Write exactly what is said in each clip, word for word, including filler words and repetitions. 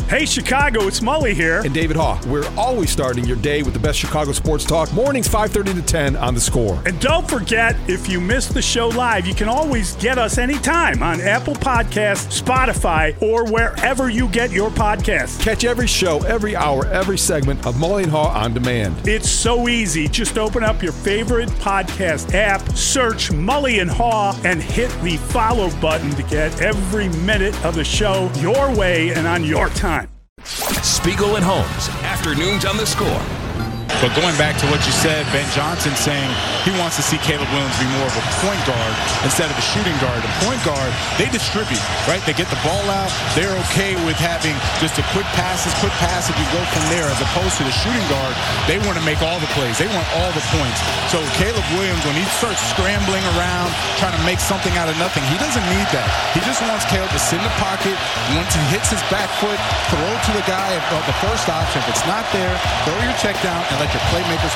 Hey, Chicago, it's Mully here. And David Haugh. We're always starting your day with the best Chicago sports talk. Mornings five thirty to ten on The Score. And don't forget, if you missed the show live, you can always get us anytime on Apple Podcasts, Spotify, or wherever you get your podcasts. Catch every show, every hour, every segment of Mully and Haugh on demand. It's so easy. Just open up your favorite podcast app, search Mully and Haugh, and hit the follow button to get every minute of the show your way and on your time. Spiegel and Holmes, afternoons on The Score. But going back to what you said, Ben Johnson saying he wants to see Caleb Williams be more of a point guard instead of a shooting guard. The point guard, they distribute, right? They get the ball out. They're okay with having just a quick passes, quick pass if you go from there, as opposed to the shooting guard. They want to make all the plays. They want all the points. So Caleb Williams, when he starts scrambling around, trying to make something out of nothing, he doesn't need that. He just wants Caleb to sit in the pocket. Once he hits his back foot, throw to the guy, uh, the first option. If it's not there, throw your check down and let your playmakers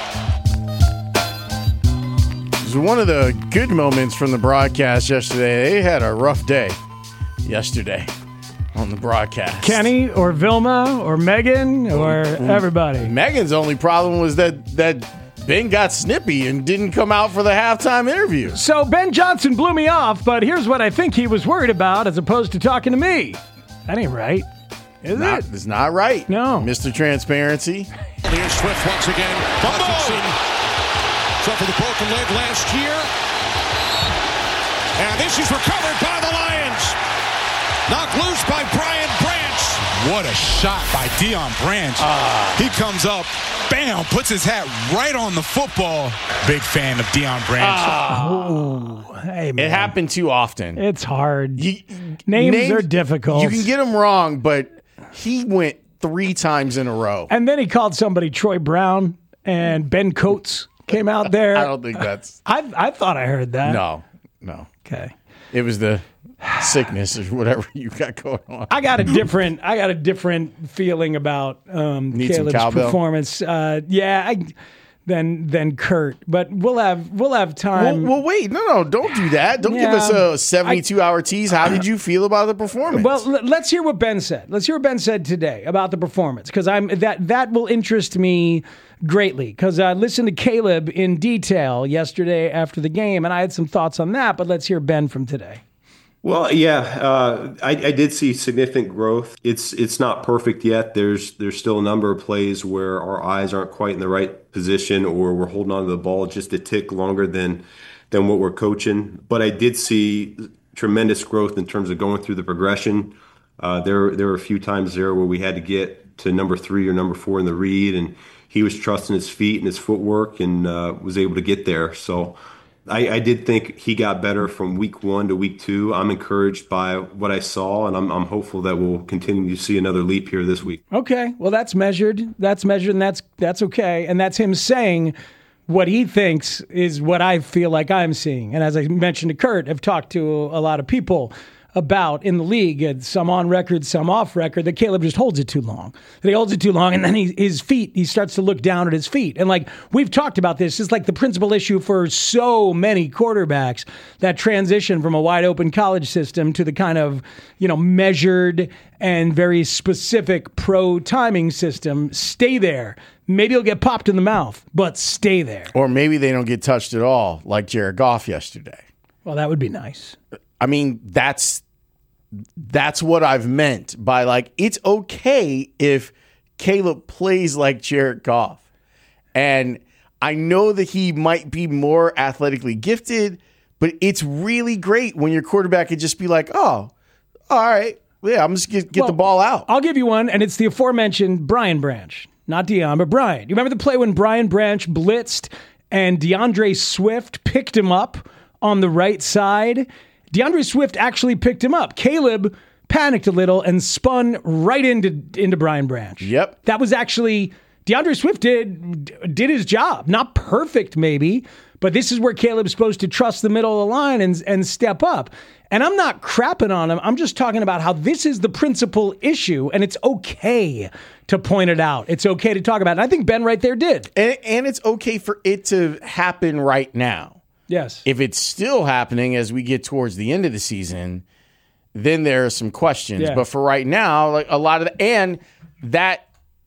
play. It was one of the good moments from the broadcast yesterday. They had a rough day yesterday on the broadcast. Kenny or Vilma or Megan or everybody. Megan's only problem was that that Ben got snippy and didn't come out for the halftime interview. So Ben Johnson blew me off, but here's what I think he was worried about as opposed to talking to me. That ain't right. Is not, it? It's not right. No. Mister Transparency. Here's Swift once again. Hutchinson suffered a broken leg last year. And this is recovered by the Lions. Knocked loose by Brian Branch. What a shot by Deion Branch. Uh, he comes up, bam, puts his hat right on the football. Big fan of Deion Branch. Uh, oh, hey, man. It happened too often. It's hard. You, names, names are difficult. You can get them wrong, but he went three times in a row. And then he called somebody Troy Brown, and Ben Coates came out there. I don't think that's... I I thought I heard that. No, no. Okay. It was the sickness or whatever you got going on. I got a different I got a different feeling about um, Caleb's performance. Uh, yeah, I... Than than Kurt, but we'll have we'll have time. Well, well wait, no, no, don't do that. Don't yeah, give us a seventy-two I, hour tease. How did you feel about the performance? Well, l- let's hear what Ben said. Let's hear what Ben said today about the performance, because I'm that that will interest me greatly. Because I listened to Caleb in detail yesterday after the game, and I had some thoughts on that. But let's hear Ben from today. Well, yeah, uh, I, I did see significant growth. It's it's not perfect yet. There's there's still a number of plays where our eyes aren't quite in the right position, or we're holding on to the ball just a tick longer than than what we're coaching. But I did see tremendous growth in terms of going through the progression. Uh, there there were a few times there where we had to get to number three or number four in the read, and he was trusting his feet and his footwork and uh, was able to get there. So I, I did think he got better from week one to week two. I'm encouraged by what I saw, and I'm, I'm hopeful that we'll continue to see another leap here this week. Okay, well, that's measured. That's measured, and that's that's okay. And that's him saying what he thinks is what I feel like I'm seeing. And as I mentioned to Kurt, I've talked to a lot of people about in the league, and some on record, some off record, that Caleb just holds it too long. That he holds it too long, and then he, his feet, he starts to look down at his feet. And like we've talked about this, it's like the principal issue for so many quarterbacks, that transition from a wide open college system to the kind of, you know, measured and very specific pro timing system. Stay there. Maybe you'll get popped in the mouth, but stay there. Or maybe they don't get touched at all, like Jared Goff yesterday. Well, that would be nice. I mean, that's that's what I've meant by, like, it's okay if Caleb plays like Jared Goff. And I know that he might be more athletically gifted, but it's really great when your quarterback could just be like, oh, all right, yeah, I'm just going to get well, the ball out. I'll give you one, and it's the aforementioned Brian Branch. Not Deion, but Brian. You remember the play when Brian Branch blitzed and DeAndre Swift picked him up on the right side? DeAndre Swift actually picked him up. Caleb panicked a little and spun right into into Brian Branch. Yep. That was actually, DeAndre Swift did did his job. Not perfect, maybe, but this is where Caleb's supposed to trust the middle of the line and, and step up. And I'm not crapping on him. I'm just talking about how this is the principal issue, and it's okay to point it out. It's okay to talk about it. And I think Ben right there did. And, and it's okay for it to happen right now. Yes. If it's still happening as we get towards the end of the season, then there are some questions. Yeah. But for right now, like a lot of the, and that,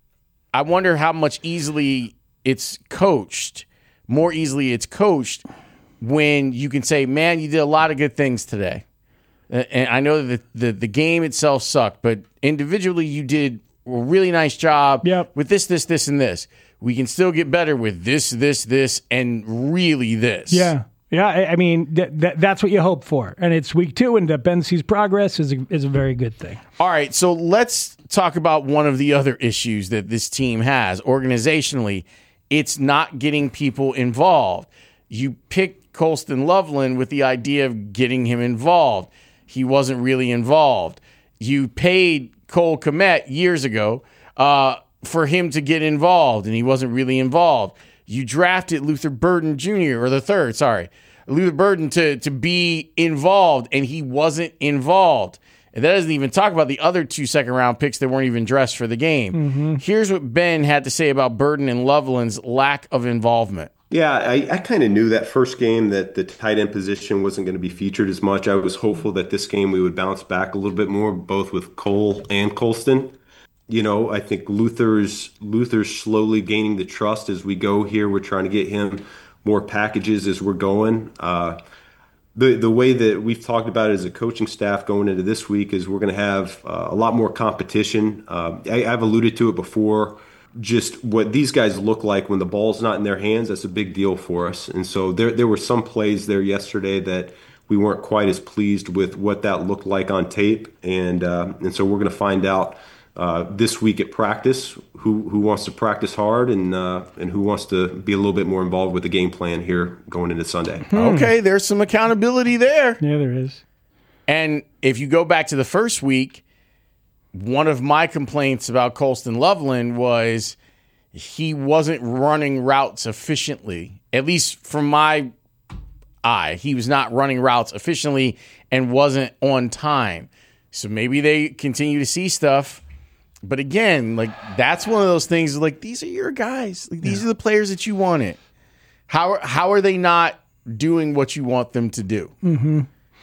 I wonder how much easily it's coached, more easily it's coached when you can say, man, you did a lot of good things today. And I know that the, the game itself sucked, but individually you did a really nice job yep. with this, this, this, and this. We can still get better with this, this, this, and really this. Yeah. Yeah, I, I mean, th- th- that's what you hope for. And it's week two, and that Ben sees progress is a, is a very good thing. All right, so let's talk about one of the other issues that this team has. Organizationally, it's not getting people involved. You picked Colston Loveland with the idea of getting him involved. He wasn't really involved. You paid Cole Kmet years ago uh, for him to get involved, and he wasn't really involved. You drafted Luther Burden Junior, or the third, sorry, Luther Burden to, to be involved, and he wasn't involved. And that doesn't even talk about the other two second-round picks that weren't even dressed for the game. Mm-hmm. Here's what Ben had to say about Burden and Loveland's lack of involvement. Yeah, I, I kind of knew that first game that the tight end position wasn't going to be featured as much. I was hopeful that this game we would bounce back a little bit more, both with Cole and Colston. You know, I think Luther's Luther's slowly gaining the trust as we go here. We're trying to get him more packages as we're going. Uh, the the way that we've talked about it as a coaching staff going into this week is we're going to have uh, a lot more competition. Uh, I, I've alluded to it before. Just what these guys look like when the ball's not in their hands, that's a big deal for us. And so there there were some plays there yesterday that we weren't quite as pleased with what that looked like on tape. And uh, and so we're going to find out Uh, this week at practice, who who wants to practice hard and uh, and who wants to be a little bit more involved with the game plan here going into Sunday. Hmm. Okay, there's some accountability there. Yeah, there is. And if you go back to the first week, one of my complaints about Colston Loveland was he wasn't running routes efficiently, at least from my eye. He was not running routes efficiently and wasn't on time. So maybe they continue to see stuff. But again, like that's one of those things. Like these are your guys. Like, these yeah. are the players that you wanted. How how are they not doing what you want them to do? Mm-hmm.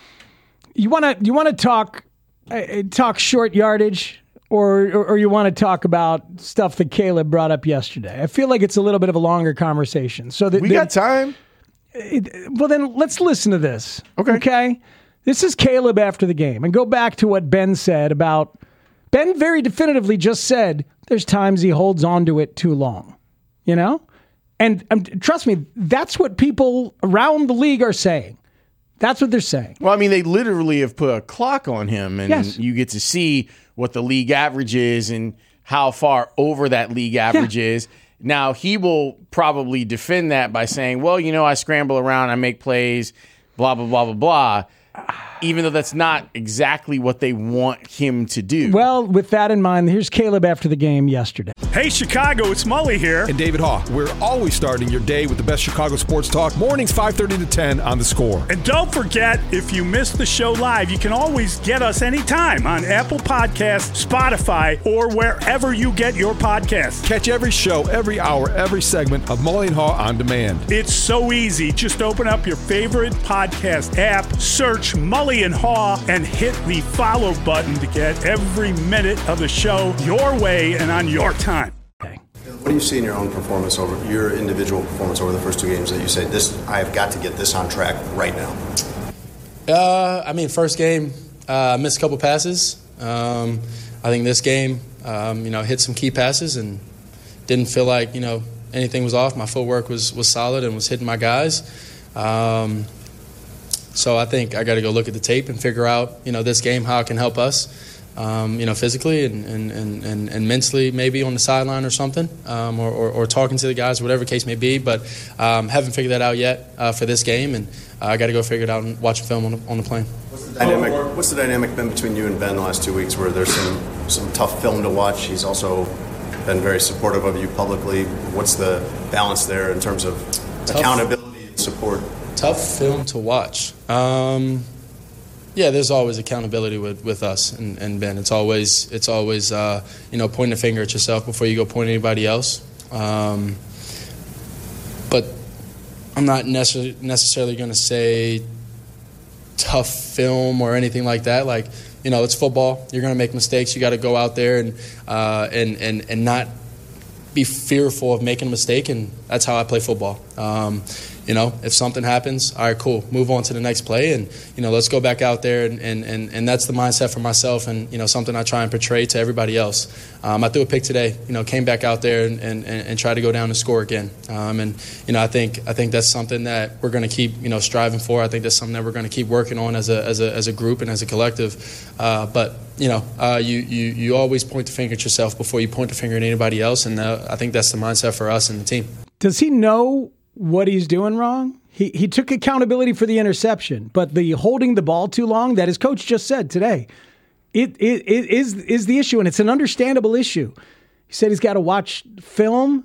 You want to you want to talk uh, talk short yardage, or, or or you want to talk about stuff that Caleb brought up yesterday? I feel like it's a little bit of a longer conversation. So that, we that, got time. It, well, then let's listen to this. Okay. Okay. This is Caleb after the game, and go back to what Ben said about. Ben very definitively just said there's times he holds on to it too long, you know? And um, trust me, that's what people around the league are saying. That's what they're saying. Well, I mean, they literally have put a clock on him, and yes. you get to see what the league average is and how far over that league average yeah. is. Now, he will probably defend that by saying, well, you know, I scramble around, I make plays, blah, blah, blah, blah, blah. Even though that's not exactly what they want him to do. Well, with that in mind, here's Caleb after the game yesterday. Hey, Chicago, it's Mully here. And David Haugh. We're always starting your day with the best Chicago sports talk. Mornings five thirty to ten on The Score. And don't forget, if you missed the show live, you can always get us anytime on Apple Podcasts, Spotify, or wherever you get your podcasts. Catch every show, every hour, every segment of Mully and Haugh on demand. It's so easy. Just open up your favorite podcast app, search Mully and Haugh, and hit the follow button to get every minute of the show your way and on your time. What do you see in your own performance over your individual performance over the first two games that you say this? I have got to get this on track right now. Uh, I mean, first game, I uh, missed a couple passes. Um, I think this game, um, you know, hit some key passes and didn't feel like you know anything was off. My footwork was was solid and was hitting my guys. Um, so I think I got to go look at the tape and figure out you know this game how it can help us. Um, you know, physically and, and, and, and mentally, maybe on the sideline or something, um, or, or, or talking to the guys, whatever the case may be. But um, haven't figured that out yet uh, for this game, and uh, I got to go figure it out and watch a film on the, on the plane. What's the dynamic? What's the dynamic been between you and Ben the last two weeks, where there's some some tough film to watch? He's also been very supportive of you publicly. What's the balance there in terms of tough, accountability and support? Tough film to watch. Um, Yeah, there's always accountability with, with us and, and Ben. It's always it's always uh, you know pointing a finger at yourself before you go point at anybody else. Um, but I'm not necessarily necessarily going to say tough film or anything like that. Like you know, it's football. You're going to make mistakes. You got to go out there and uh, and and and not be fearful of making a mistake, and that's how I play football. Um, you know, if something happens, all right, cool, move on to the next play, and, you know, let's go back out there, and, and, and, and that's the mindset for myself, and, you know, something I try and portray to everybody else. Um, I threw a pick today, you know, came back out there and, and, and tried to go down and score again. Um, and, you know, I think I think that's something that we're going to keep, you know, striving for. I think that's something that we're going to keep working on as a as a, as a group and as a collective. Uh, but, you know, uh, you, you, you always point the finger at yourself before you point the finger at anybody else, and uh, I think that's the mindset for us and the team. Does he know what he's doing wrong? He he took accountability for the interception, but the holding the ball too long that his coach just said today, it, it, it is is the issue, and it's an understandable issue. He said he's got to watch film,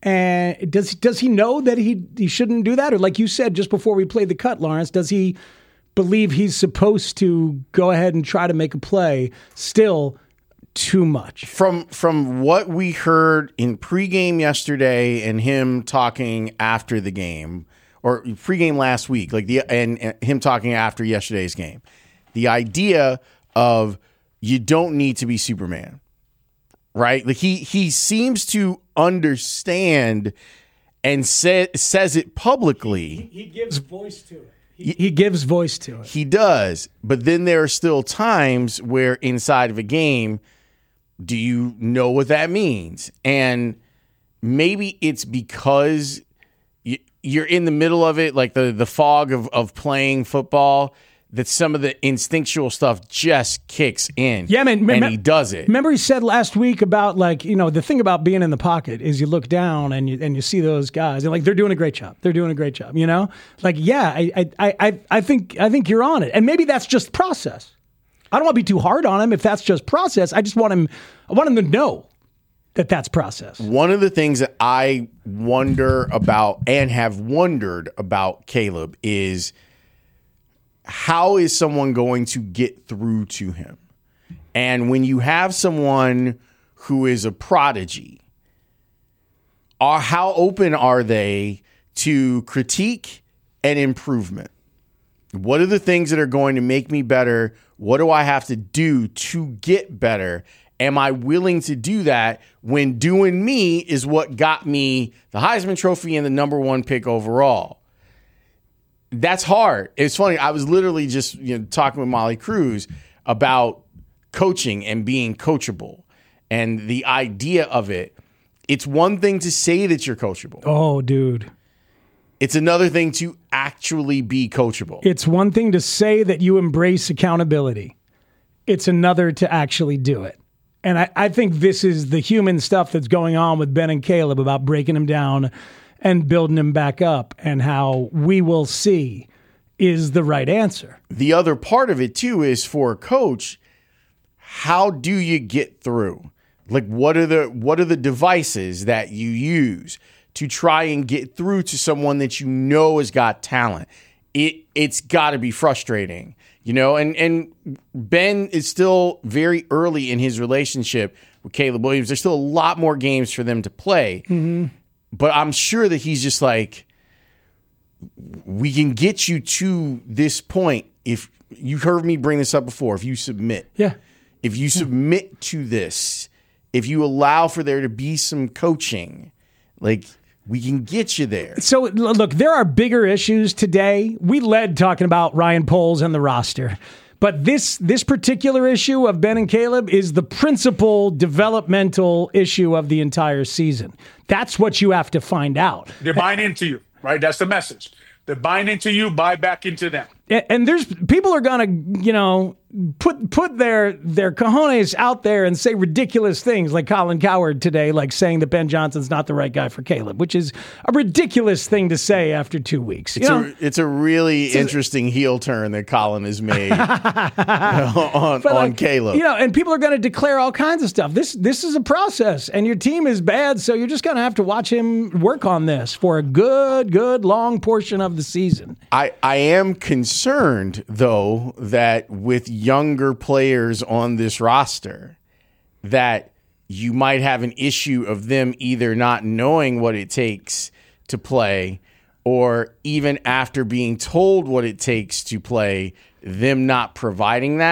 and does does he know that he he shouldn't do that, or like you said just before we played the cut, Lawrence, does he believe he's supposed to go ahead and try to make a play still? Too much. From from what we heard in pregame yesterday and him talking after the game, or pregame last week, like the and, and him talking after yesterday's game, the idea of you don't need to be Superman, right? Like he he seems to understand and say, says it publicly. He, he gives voice to it. He, he gives voice to it. He does, but then there are still times where inside of a game, do you know what that means? And maybe it's because you're in the middle of it, like the, the fog of, of playing football, that some of the instinctual stuff just kicks in. Yeah, man. And me- he does it. Remember he said last week about, like, you know, the thing about being in the pocket is you look down and you and you see those guys and, like, they're doing a great job. They're doing a great job, you know? Like, yeah, I I I I think I think you're on it. And maybe that's just process. I don't want to be too hard on him if that's just process. I just want him I want him to know that that's process. One of the things that I wonder about and have wondered about Caleb is how is someone going to get through to him? And when you have someone who is a prodigy, are how open are they to critique and improvement? What are the things that are going to make me better? What do I have to do to get better? Am I willing to do that when doing me is what got me the Heisman Trophy and the number one pick overall? That's hard. It's funny. I was literally just you know, talking with Molly Cruz about coaching and being coachable and the idea of it. It's one thing to say that you're coachable. Oh, dude. It's another thing to actually be coachable. It's one thing to say that you embrace accountability. It's another to actually do it. And I, I think this is the human stuff that's going on with Ben and Caleb about breaking him down and building him back up, and how we will see is the right answer. The other part of it, too, is for a coach, how do you get through? Like, what are the what are the devices that you use to try and get through to someone that you know has got talent? It, it's got to be frustrating, you know? And, and Ben is still very early in his relationship with Caleb Williams. There's still a lot more games for them to play. Mm-hmm. But I'm sure that he's just like, we can get you to this point if you've heard me bring this up before. If you submit, yeah, if you submit to this, if you allow for there to be some coaching, like we can get you there. So look, there are bigger issues today. We led talking about Ryan Poles and the roster. But this this particular issue of Ben and Caleb is the principal developmental issue of the entire season. That's what you have to find out. They're buying into you, right? That's the message. They're buying into you, buy back into them. And there's people are gonna, you know, put put their their cojones out there and say ridiculous things, like Colin Cowherd today, like saying that Ben Johnson's not the right guy for Caleb, which is a ridiculous thing to say after two weeks. It's, you a, know? it's a really it's interesting a, heel turn that Colin has made you know, on, like, on Caleb. You know, and people are going to declare all kinds of stuff. This this is a process, and your team is bad, so you're just going to have to watch him work on this for a good, good long portion of the season. I, I am concerned, though, that with younger players on this roster, that you might have an issue of them either not knowing what it takes to play, or even after being told what it takes to play, them not providing that.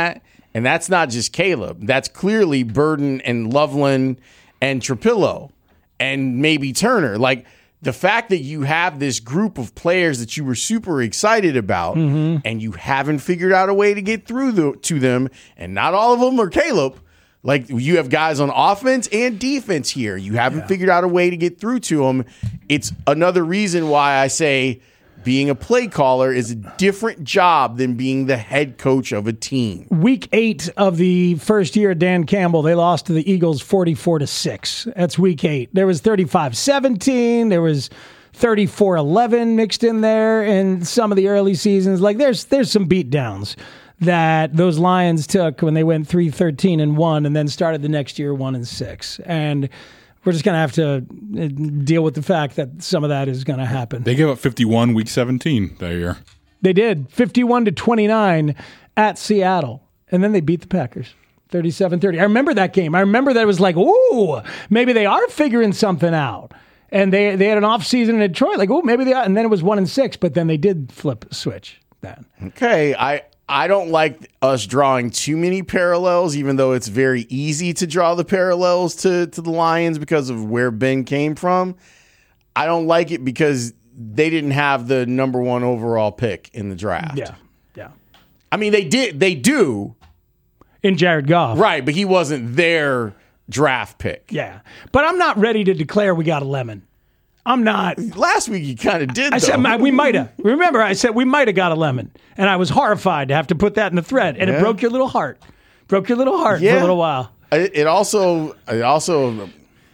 And that's not just Caleb. That's clearly Burden and Loveland and Trapillo and maybe Turner. Like, the fact that you have this group of players that you were super excited about mm-hmm. and you haven't figured out a way to get through the, to them, and not all of them are Caleb. Like, you have guys on offense and defense here. You haven't yeah. figured out a way to get through to them. It's another reason why I say being a play caller is a different job than being the head coach of a team. Week eight of the first year of Dan Campbell, they lost to the Eagles forty-four to six. That's week eight. There was thirty-five seventeen. There was thirty-four eleven mixed in there in some of the early seasons. Like, there's there's some beatdowns that those Lions took when they went three thirteen and one and then started the next year one and six. And we're just going to have to deal with the fact that some of that is going to happen. They gave up fifty-one week seventeen that year. They did. fifty-one to twenty-nine at Seattle. And then they beat the Packers. thirty-seven thirty. I remember that game. I remember that it was like, ooh, maybe they are figuring something out. And they they had an off season in Detroit. Like, ooh, maybe they are. And then it was one and six, but then they did flip a switch then. Okay. I I don't like us drawing too many parallels, even though it's very easy to draw the parallels to, to the Lions because of where Ben came from. I don't like it because they didn't have the number one overall pick in the draft. Yeah, yeah. I mean, they did. They do. In Jared Goff. Right, but he wasn't their draft pick. Yeah, but I'm not ready to declare we got a lemon. I'm not. Last week you kind of did, I though. said we might have. Remember, I said we might have got a lemon. And I was horrified to have to put that in the thread. And yeah. it broke your little heart. Broke your little heart yeah. for a little while. It, it also, it also,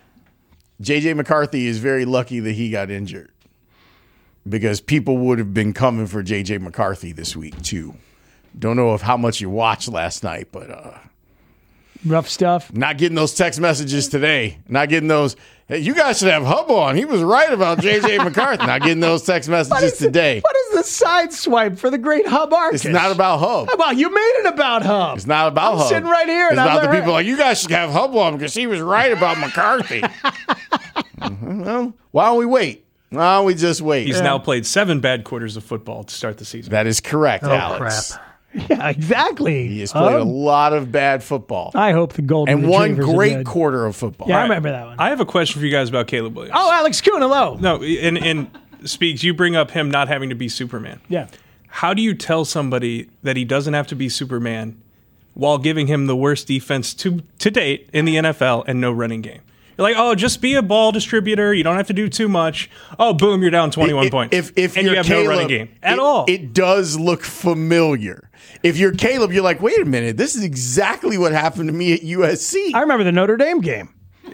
J J McCarthy is very lucky that he got injured. Because people would have been coming for J J McCarthy this week, too. Don't know if how much you watched last night, but... uh rough stuff. Not getting those text messages today. Not getting those... Hey, you guys should have Hub on. He was right about J J McCarthy. Not getting those text messages what today. The, what is the side swipe for the great Hub Arkush? It's not about Hub. Well, you made it about Hub. It's not about I'm Hub. sitting right here. It's and about I'm the people like, you guys should have Hub on because he was right about McCarthy. mm-hmm. Well, why don't we wait? Why don't we just wait? He's yeah. now played seven bad quarters of football to start the season. That is correct, oh, Alex. Crap. Yeah, exactly. He has played um, a lot of bad football. I hope the Golden And one Retrievers great quarter of football. Yeah, right. I remember that one. I have a question for you guys about Caleb Williams. Oh, Alex Kuhn, hello. No, and, and Speaks, you bring up him not having to be Superman. Yeah. How do you tell somebody that he doesn't have to be Superman while giving him the worst defense to to date in the N F L and no running game? You're like, oh, just be a ball distributor. You don't have to do too much. Oh, boom, you're down twenty-one it, points. If, if and you're you have Caleb, no running game at it, all. It does look familiar. If you're Caleb, you're like, wait a minute. This is exactly what happened to me at U S C. I remember the Notre Dame game.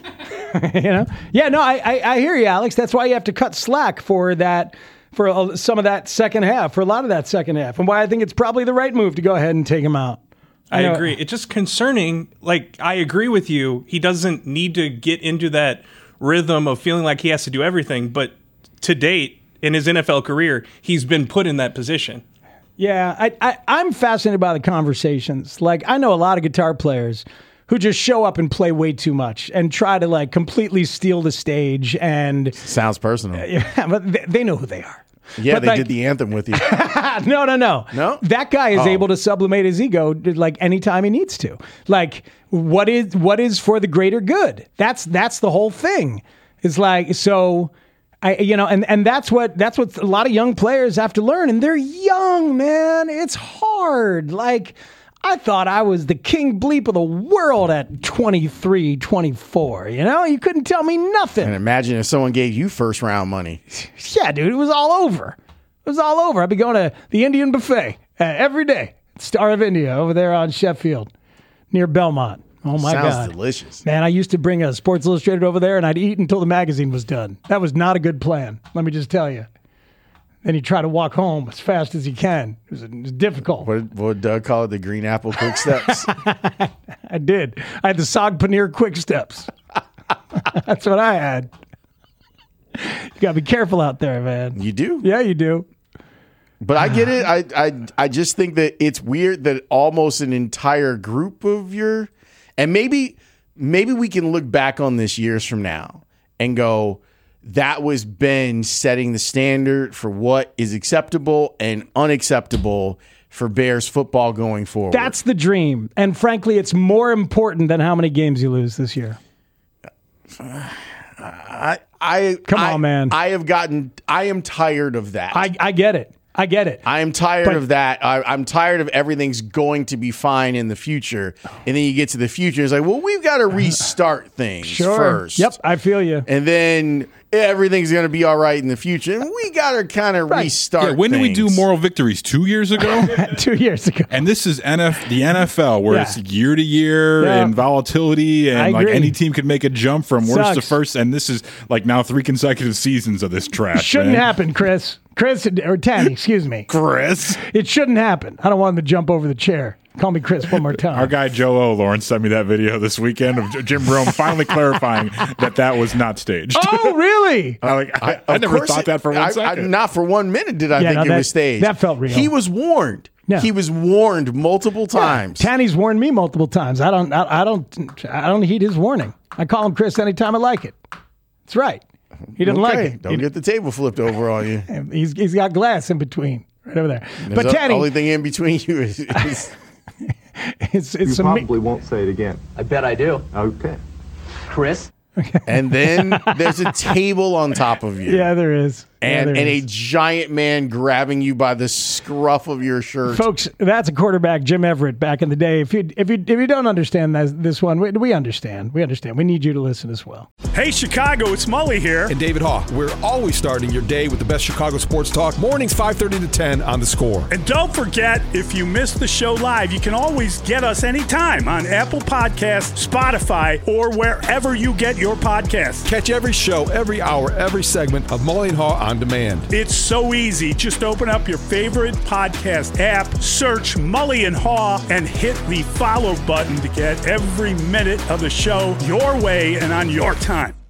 you know? Yeah, no, I, I, I hear you, Alex. That's why you have to cut slack for that, for some of that second half, for a lot of that second half, and why I think it's probably the right move to go ahead and take him out. I, I agree. It's just concerning. Like, I agree with you. He doesn't need to get into that rhythm of feeling like he has to do everything. But to date, in his N F L career, he's been put in that position. Yeah, I, I, I'm fascinated by the conversations. Like, I know a lot of guitar players who just show up and play way too much and try to, like, completely steal the stage. And sounds personal. Yeah, but they, they know who they are. Yeah, but they like, did the anthem with you. no, no, no. No? That guy is oh. able to sublimate his ego like anytime he needs to. Like, what is what is for the greater good? That's that's the whole thing. It's like, so I you know, and, and that's what that's what a lot of young players have to learn, and they're young, man. It's hard. Like, I thought I was the king bleep of the world at twenty-three, twenty-four. You know, you couldn't tell me nothing. And imagine if someone gave you first round money. Yeah, dude, it was all over. It was all over. I'd be going to the Indian buffet uh, every day. Star of India over there on Sheffield near Belmont. Oh, my Sounds God. Sounds delicious. Man, I used to bring a Sports Illustrated over there, and I'd eat until the magazine was done. That was not a good plan, let me just tell you. Then you try to walk home as fast as you can. It was, it was difficult. What, what would Doug call it? The green apple quick steps? I did. I had the Sog Paneer quick steps. That's what I had. You got to be careful out there, man. You do? Yeah, you do. But I get it. I, I I just think that it's weird that almost an entire group of your, and maybe maybe we can look back on this years from now and go, that was Ben setting the standard for what is acceptable and unacceptable for Bears football going forward. That's the dream. And frankly, it's more important than how many games you lose this year. I, I Come I, on, man. I have gotten, I am tired of that. I, I get it. I get it. I am tired But- of that. I, I'm tired of everything's going to be fine in the future. And then you get to the future, it's like, well, we've got to restart things Sure. first. Yep, I feel you. And then everything's going to be all right in the future. And we got to kind of Right. restart Yeah, when did we do things. moral victories? Two years ago? Two years ago. And this is N F the N F L, where Yeah. it's year to year Yeah. and volatility, I and like agree. any team could make a jump from worst to Sucks. first. And this is like now three consecutive seasons of this trash. Shouldn't man. happen, Chris. Chris, or Tanny, excuse me. Chris. It shouldn't happen. I don't want him to jump over the chair. Call me Chris one more time. Our guy Joe O. Lawrence sent me that video this weekend of J- Jim Rome finally clarifying that that was not staged. Oh, really? I, like, I, I Of never course thought it- that for one I, second. I, not for one minute did I Yeah, think no, it that- was staged. that felt real. He was warned. Yeah. He was warned multiple times. Tanny's warned me multiple times. I don't. I, I don't. I don't heed his warning. I call him Chris anytime I like it. That's right. He doesn't like Okay, it. Don't He- get the table flipped over on you. he's he's got glass in between, right over there. But the Tanny, only thing in between you is, is it's it's You some probably won't say it again. I bet I do. Okay. Chris? and then there's a table on top of you. yeah, there is. Yeah, And, there and a is. giant man grabbing you by the scruff of your shirt. Folks, that's a quarterback, Jim Everett, back in the day. If you if you if you don't understand that, this one, we, we understand. We understand. We need you to listen as well. Hey, Chicago, it's Mully here. And David Haw. We're always starting your day with the best Chicago sports talk. Mornings five thirty to ten on The Score. And don't forget, if you missed the show live, you can always get us anytime on Apple Podcasts, Spotify, or wherever you get your podcasts. Catch every show, every hour, every segment of Mully and Haw on demand. It's so easy. Just open up your favorite podcast app, search Mully and Haw, and hit the follow button to get every minute of the show your way and on your time.